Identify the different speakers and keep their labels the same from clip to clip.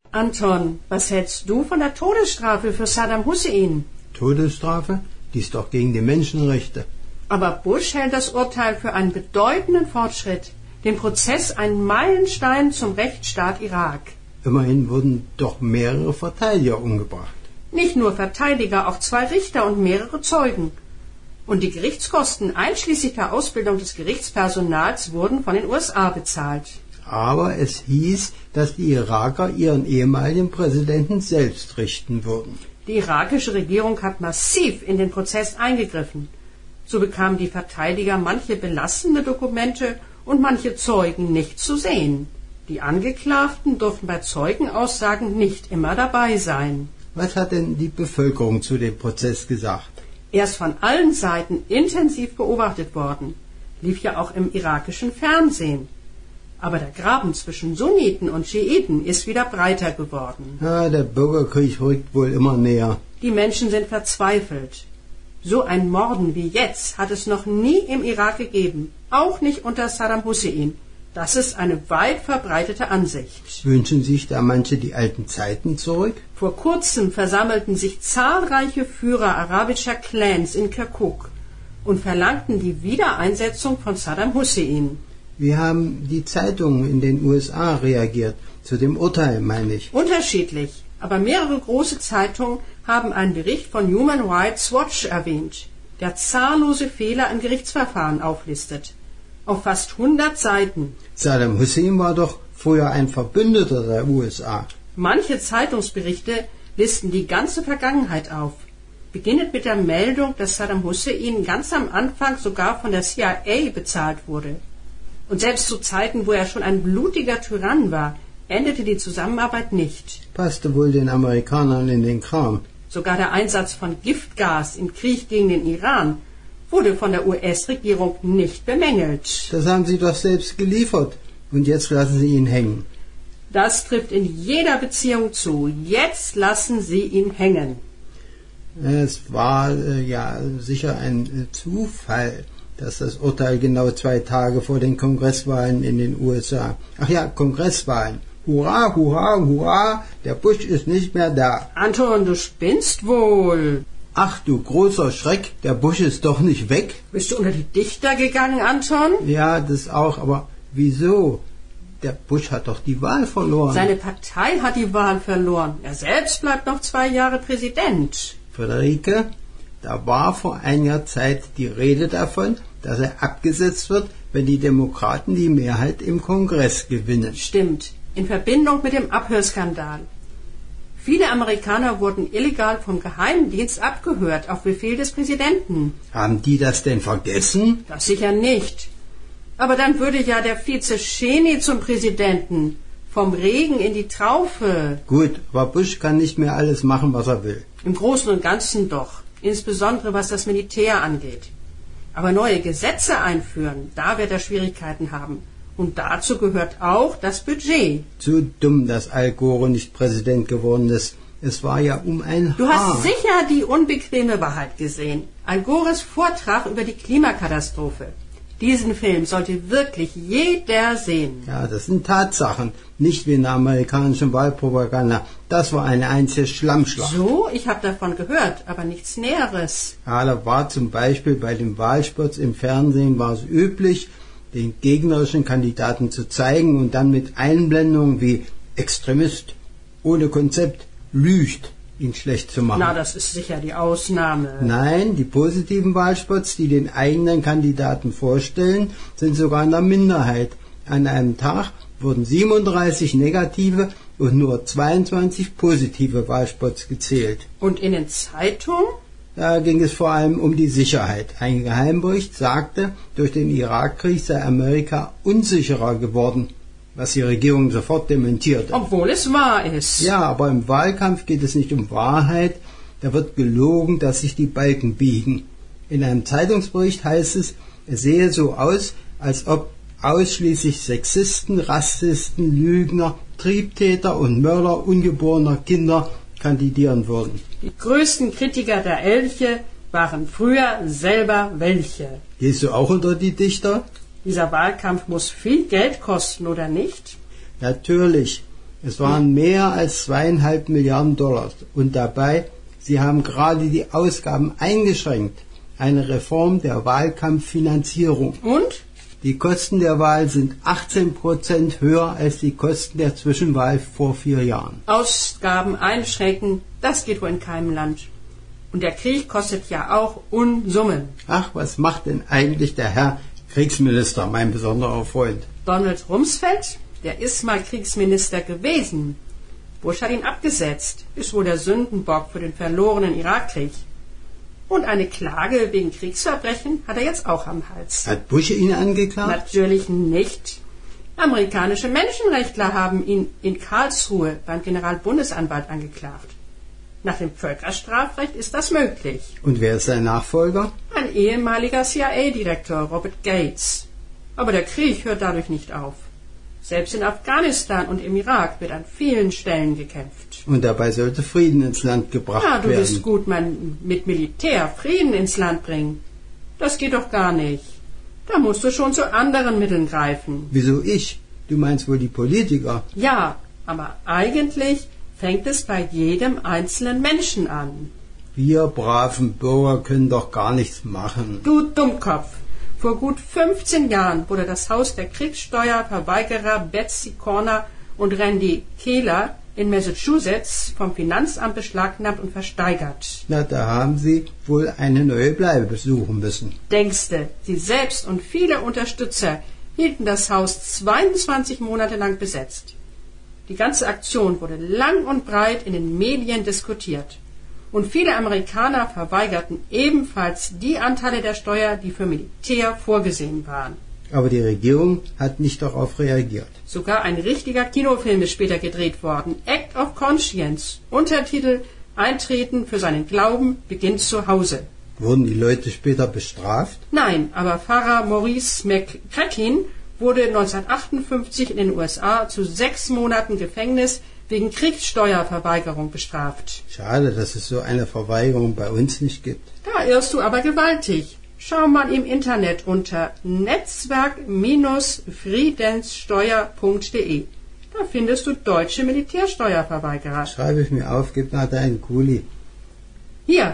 Speaker 1: Anton, was hältst du von der Todesstrafe für Saddam Hussein?
Speaker 2: Todesstrafe? Die ist doch gegen die Menschenrechte.
Speaker 1: Aber Bush hält das Urteil für einen bedeutenden Fortschritt, den Prozess ein Meilenstein zum Rechtsstaat Irak.
Speaker 2: Immerhin wurden doch mehrere Verteidiger umgebracht.
Speaker 1: Nicht nur Verteidiger, auch 2 Richter und mehrere Zeugen. Und die Gerichtskosten einschließlich der Ausbildung des Gerichtspersonals wurden von den USA bezahlt.
Speaker 2: Aber es hieß, dass die Iraker ihren ehemaligen Präsidenten selbst richten würden.
Speaker 1: Die irakische Regierung hat massiv in den Prozess eingegriffen. So bekamen die Verteidiger manche belastende Dokumente und manche Zeugen nicht zu sehen. Die Angeklagten durften bei Zeugenaussagen nicht immer dabei sein.
Speaker 2: Was hat denn die Bevölkerung zu dem Prozess gesagt?
Speaker 1: Er ist von allen Seiten intensiv beobachtet worden. Lief ja auch im irakischen Fernsehen. Aber der Graben zwischen Sunniten und Schiiten ist wieder breiter geworden.
Speaker 2: Ja, der Bürgerkrieg rückt wohl immer näher.
Speaker 1: Die Menschen sind verzweifelt. So ein Morden wie jetzt hat es noch nie im Irak gegeben, auch nicht unter Saddam Hussein. Das ist eine weit verbreitete Ansicht.
Speaker 2: Wünschen sich da manche die alten Zeiten zurück?
Speaker 1: Vor kurzem versammelten sich zahlreiche Führer arabischer Clans in Kirkuk und verlangten die Wiedereinsetzung von Saddam Hussein.
Speaker 2: Wie haben die Zeitungen in den USA reagiert? Zu dem Urteil, meine ich.
Speaker 1: Unterschiedlich, aber mehrere große Zeitungen haben einen Bericht von Human Rights Watch erwähnt, der zahllose Fehler im Gerichtsverfahren auflistet. Auf fast 100 Seiten.
Speaker 2: Saddam Hussein war doch früher ein Verbündeter der USA.
Speaker 1: Manche Zeitungsberichte listen die ganze Vergangenheit auf. Beginnend mit der Meldung, dass Saddam Hussein ganz am Anfang sogar von der CIA bezahlt wurde. Und selbst zu Zeiten, wo er schon ein blutiger Tyrann war, endete die Zusammenarbeit nicht.
Speaker 2: Passte wohl den Amerikanern in den Kram.
Speaker 1: Sogar der Einsatz von Giftgas im Krieg gegen den Iran wurde von der US-Regierung nicht bemängelt.
Speaker 2: Das haben sie doch selbst geliefert. Und jetzt lassen sie ihn hängen.
Speaker 1: Das trifft in jeder Beziehung zu. Jetzt lassen sie ihn hängen.
Speaker 2: Es war ja sicher ein Zufall, dass das Urteil genau 2 Tage vor den Kongresswahlen in den USA. Ach ja, Kongresswahlen. Hurra, hurra, hurra, der Bush ist nicht mehr da.
Speaker 1: Anton, du spinnst wohl.
Speaker 2: Ach du großer Schreck, der Bush ist doch nicht weg.
Speaker 1: Bist du unter die Dichter gegangen, Anton?
Speaker 2: Ja, das auch, aber wieso? Der Bush hat doch die Wahl verloren.
Speaker 1: Seine Partei hat die Wahl verloren. Er selbst bleibt noch 2 Jahre Präsident.
Speaker 2: Friederike, da war vor einiger Zeit die Rede davon, dass er abgesetzt wird, wenn die Demokraten die Mehrheit im Kongress gewinnen.
Speaker 1: Stimmt, in Verbindung mit dem Abhörskandal. Viele Amerikaner wurden illegal vom Geheimdienst abgehört, auf Befehl des Präsidenten.
Speaker 2: Haben die das denn vergessen?
Speaker 1: Das sicher nicht. Aber dann würde ja der Vize Cheney zum Präsidenten. Vom Regen in die Traufe.
Speaker 2: Gut, aber Bush kann nicht mehr alles machen, was er will.
Speaker 1: Im Großen und Ganzen doch. Insbesondere was das Militär angeht. Aber neue Gesetze einführen, da wird er Schwierigkeiten haben. Und dazu gehört auch das Budget.
Speaker 2: Zu dumm, dass Al Gore nicht Präsident geworden ist. Es war ja um ein Haar.
Speaker 1: Du hast sicher die unbequeme Wahrheit gesehen. Al Gores Vortrag über die Klimakatastrophe. Diesen Film sollte wirklich jeder sehen.
Speaker 2: Ja, das sind Tatsachen. Nicht wie in der amerikanischen Wahlpropaganda. Das war eine einzige Schlammschlacht.
Speaker 1: So, ich habe davon gehört, aber nichts Näheres.
Speaker 2: Ja, da war zum Beispiel bei den Wahlspots im Fernsehen war es üblich, den gegnerischen Kandidaten zu zeigen und dann mit Einblendungen wie Extremist, ohne Konzept, lügt, ihn schlecht zu machen.
Speaker 1: Na, das ist sicher die Ausnahme.
Speaker 2: Nein, die positiven Wahlspots, die den eigenen Kandidaten vorstellen, sind sogar in der Minderheit. An einem Tag wurden 37 negative und nur 22 positive Wahlspots gezählt.
Speaker 1: Und in den Zeitungen?
Speaker 2: Da ging es vor allem um die Sicherheit. Ein Geheimbericht sagte, durch den Irakkrieg sei Amerika unsicherer geworden, was die Regierung sofort dementierte.
Speaker 1: Obwohl es wahr ist.
Speaker 2: Ja, aber im Wahlkampf geht es nicht um Wahrheit, da wird gelogen, dass sich die Balken biegen. In einem Zeitungsbericht heißt es, es sehe so aus, als ob ausschließlich Sexisten, Rassisten, Lügner, Triebtäter und Mörder ungeborener Kinder kandidieren würden.
Speaker 1: Die größten Kritiker der Elche waren früher selber welche.
Speaker 2: Gehst du auch unter die Dichter?
Speaker 1: Dieser Wahlkampf muss viel Geld kosten, oder nicht?
Speaker 2: Natürlich. Es waren mehr als 2,5 Milliarden Dollar. Und dabei, sie haben gerade die Ausgaben eingeschränkt. Eine Reform der Wahlkampffinanzierung.
Speaker 1: Und?
Speaker 2: Die Kosten der Wahl sind 18% höher als die Kosten der Zwischenwahl vor 4 Jahren.
Speaker 1: Ausgaben einschränken, das geht wohl in keinem Land. Und der Krieg kostet ja auch Unsummen.
Speaker 2: Ach, was macht denn eigentlich der Herr Kriegsminister, mein besonderer Freund?
Speaker 1: Donald Rumsfeld, der ist mal Kriegsminister gewesen. Bush hat ihn abgesetzt, ist wohl der Sündenbock für den verlorenen Irakkrieg. Und eine Klage wegen Kriegsverbrechen hat er jetzt auch am Hals.
Speaker 2: Hat Bush ihn angeklagt?
Speaker 1: Natürlich nicht. Amerikanische Menschenrechtler haben ihn in Karlsruhe beim Generalbundesanwalt angeklagt. Nach dem Völkerstrafrecht ist das möglich.
Speaker 2: Und wer ist sein Nachfolger?
Speaker 1: Ein ehemaliger CIA-Direktor, Robert Gates. Aber der Krieg hört dadurch nicht auf. Selbst in Afghanistan und im Irak wird an vielen Stellen gekämpft.
Speaker 2: Und dabei sollte Frieden ins Land gebracht werden.
Speaker 1: Ja, du bist gut, mit Militär Frieden ins Land bringen. Das geht doch gar nicht. Da musst du schon zu anderen Mitteln greifen.
Speaker 2: Wieso ich? Du meinst wohl die Politiker?
Speaker 1: Ja, aber eigentlich fängt es bei jedem einzelnen Menschen an.
Speaker 2: Wir braven Bürger können doch gar nichts machen.
Speaker 1: Du Dummkopf! Vor gut 15 Jahren wurde das Haus der Kriegssteuerverweigerer Betsy Corner und Randy Kehler in Massachusetts vom Finanzamt beschlagnahmt und versteigert.
Speaker 2: Na, da haben Sie wohl eine neue Bleibe besuchen müssen.
Speaker 1: Denkste, Sie selbst und viele Unterstützer hielten das Haus 22 Monate lang besetzt. Die ganze Aktion wurde lang und breit in den Medien diskutiert. Und viele Amerikaner verweigerten ebenfalls die Anteile der Steuer, die für Militär vorgesehen waren.
Speaker 2: Aber die Regierung hat nicht darauf reagiert.
Speaker 1: Sogar ein richtiger Kinofilm ist später gedreht worden. Act of Conscience. Untertitel: Eintreten für seinen Glauben beginnt zu Hause.
Speaker 2: Wurden die Leute später bestraft?
Speaker 1: Nein, aber Pfarrer Maurice McCracken wurde 1958 in den USA zu 6 Monaten Gefängnis wegen Kriegssteuerverweigerung bestraft.
Speaker 2: Schade, dass es so eine Verweigerung bei uns nicht gibt.
Speaker 1: Da irrst du aber gewaltig. Schau mal im Internet unter netzwerk-friedenssteuer.de. Da findest du deutsche Militärsteuerverweigerer.
Speaker 2: Schreibe ich mir auf, gib nach deinen Kuli.
Speaker 1: Hier.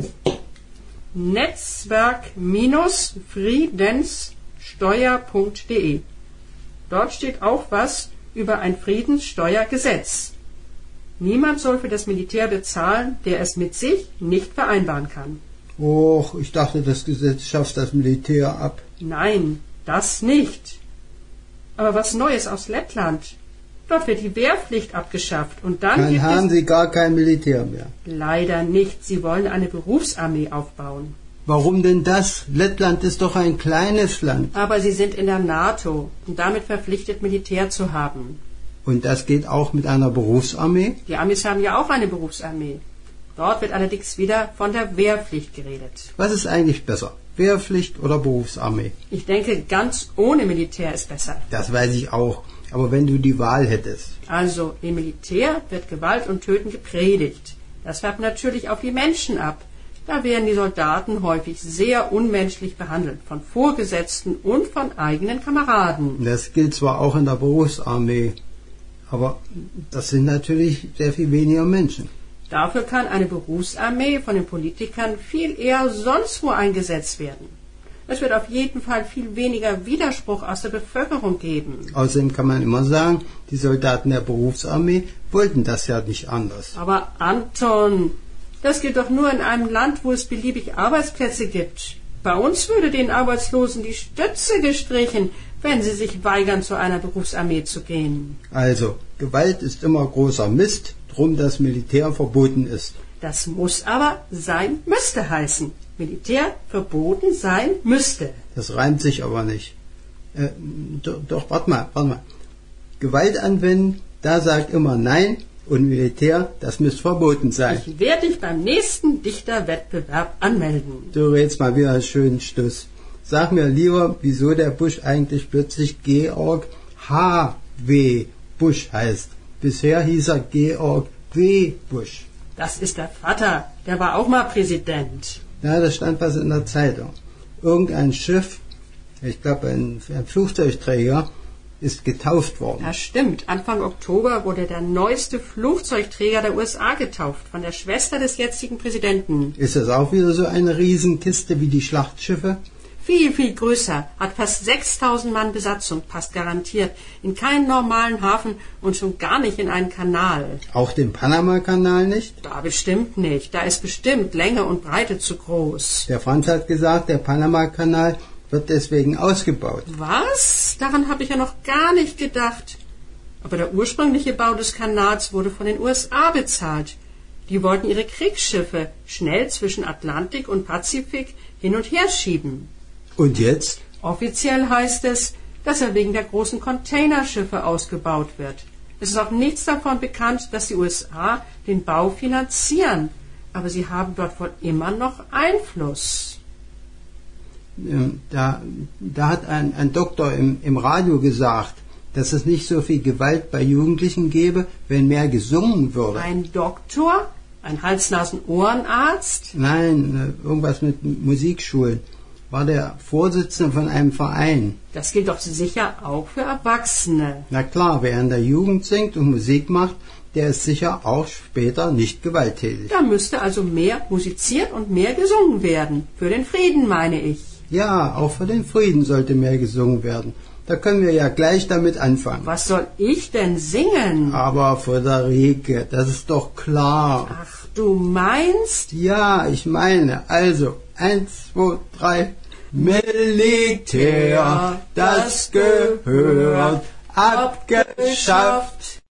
Speaker 1: Netzwerk-friedenssteuer.de. Dort steht auch was über ein Friedenssteuergesetz. Niemand soll für das Militär bezahlen, der es mit sich nicht vereinbaren kann.
Speaker 2: Och, ich dachte, das Gesetz schafft das Militär ab.
Speaker 1: Nein, das nicht. Aber was Neues aus Lettland. Dort wird die Wehrpflicht abgeschafft und dann
Speaker 2: haben Sie gar kein Militär mehr.
Speaker 1: Leider nicht. Sie wollen eine Berufsarmee aufbauen.
Speaker 2: Warum denn das? Lettland ist doch ein kleines Land.
Speaker 1: Aber sie sind in der NATO und damit verpflichtet, Militär zu haben.
Speaker 2: Und das geht auch mit einer Berufsarmee?
Speaker 1: Die Amis haben ja auch eine Berufsarmee. Dort wird allerdings wieder von der Wehrpflicht geredet.
Speaker 2: Was ist eigentlich besser? Wehrpflicht oder Berufsarmee?
Speaker 1: Ich denke, ganz ohne Militär ist besser.
Speaker 2: Das weiß ich auch. Aber wenn du die Wahl hättest.
Speaker 1: Also, im Militär wird Gewalt und Töten gepredigt. Das färbt natürlich auf die Menschen ab. Da werden die Soldaten häufig sehr unmenschlich behandelt, von Vorgesetzten und von eigenen Kameraden.
Speaker 2: Das gilt zwar auch in der Berufsarmee, aber das sind natürlich sehr viel weniger Menschen.
Speaker 1: Dafür kann eine Berufsarmee von den Politikern viel eher sonst wo eingesetzt werden. Es wird auf jeden Fall viel weniger Widerspruch aus der Bevölkerung geben.
Speaker 2: Außerdem kann man immer sagen, die Soldaten der Berufsarmee wollten das ja nicht anders.
Speaker 1: Aber Anton, das gilt doch nur in einem Land, wo es beliebig Arbeitsplätze gibt. Bei uns würde den Arbeitslosen die Stütze gestrichen, wenn sie sich weigern, zu einer Berufsarmee zu gehen.
Speaker 2: Also, Gewalt ist immer großer Mist, drum das Militär verboten ist.
Speaker 1: Das muss aber sein müsste heißen. Militär verboten sein müsste.
Speaker 2: Das reimt sich aber nicht. Doch, warte mal. Gewalt anwenden, da sagt immer Nein, und Militär, das müsste verboten sein.
Speaker 1: Ich werde dich beim nächsten Dichterwettbewerb anmelden.
Speaker 2: Du redest mal wieder einen schönen Stuss. Sag mir lieber, wieso der Bush eigentlich plötzlich Georg H.W. Bush heißt. Bisher hieß er Georg W. Bush.
Speaker 1: Das ist der Vater, der war auch mal Präsident.
Speaker 2: Ja, da stand was in der Zeitung. Irgendein Schiff, ich glaube ein Flugzeugträger, ist getauft worden.
Speaker 1: Das stimmt. Anfang Oktober wurde der neueste Flugzeugträger der USA getauft, von der Schwester des jetzigen Präsidenten.
Speaker 2: Ist das auch wieder so eine Riesenkiste wie die Schlachtschiffe?
Speaker 1: Viel, viel größer, hat fast 6000 Mann Besatzung, passt garantiert in keinen normalen Hafen und schon gar nicht in einen Kanal.
Speaker 2: Auch den Panama-Kanal nicht?
Speaker 1: Da bestimmt nicht, da ist bestimmt Länge und Breite zu groß.
Speaker 2: Der Franz hat gesagt, der Panama-Kanal wird deswegen ausgebaut.
Speaker 1: Was? Daran habe ich ja noch gar nicht gedacht. Aber der ursprüngliche Bau des Kanals wurde von den USA bezahlt. Die wollten ihre Kriegsschiffe schnell zwischen Atlantik und Pazifik hin und her schieben.
Speaker 2: Und jetzt?
Speaker 1: Offiziell heißt es, dass er wegen der großen Containerschiffe ausgebaut wird. Es ist auch nichts davon bekannt, dass die USA den Bau finanzieren. Aber sie haben dort wohl immer noch Einfluss.
Speaker 2: Da hat ein Doktor im Radio gesagt, dass es nicht so viel Gewalt bei Jugendlichen gäbe, wenn mehr gesungen würde.
Speaker 1: Ein Doktor? Ein Hals-Nasen-Ohrenarzt?
Speaker 2: Nein, irgendwas mit Musikschulen. War der Vorsitzende von einem Verein.
Speaker 1: Das gilt doch sicher auch für Erwachsene.
Speaker 2: Na klar, wer in der Jugend singt und Musik macht, der ist sicher auch später nicht gewalttätig.
Speaker 1: Da müsste also mehr musiziert und mehr gesungen werden. Für den Frieden, meine ich.
Speaker 2: Ja, auch für den Frieden sollte mehr gesungen werden. Da können wir ja gleich damit anfangen.
Speaker 1: Was soll ich denn singen?
Speaker 2: Aber Friederike, das ist doch klar.
Speaker 1: Ach, du meinst?
Speaker 2: Ja, ich meine. Also, 1, 2, 3. Militär, das gehört abgeschafft.